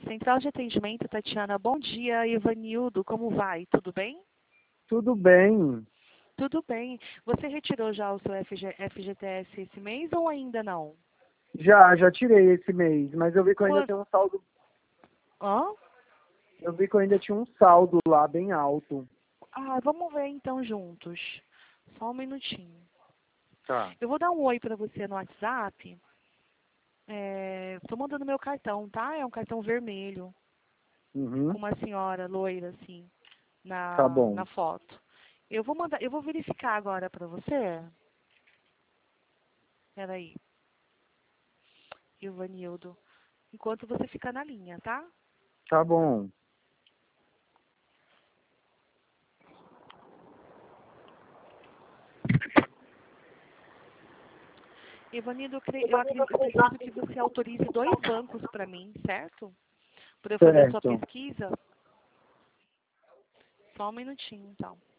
Central de atendimento, Tatiana. Bom dia, Ivanildo. Como vai? Tudo bem? Tudo bem. Tudo bem. Você retirou já o seu FGTS esse mês ou ainda não? Já tirei esse mês, mas eu vi que eu ainda Quando? tenho um saldo. Hã? Eu vi que eu ainda tinha um saldo lá bem alto. Ah, vamos ver então juntos. Só um minutinho. Tá. Eu vou dar um oi para você no WhatsApp. Tô mandando meu cartão, tá? É um cartão vermelho, com Uhum. uma senhora loira, assim, Tá na bom. foto. Eu vou verificar agora para você. Peraí, Ivanildo. Enquanto você fica na linha, tá? Tá bom. Ivanildo, eu preciso que você autorize 2 bancos para mim, certo? Para eu fazer a sua Certo. pesquisa. Só um minutinho, então.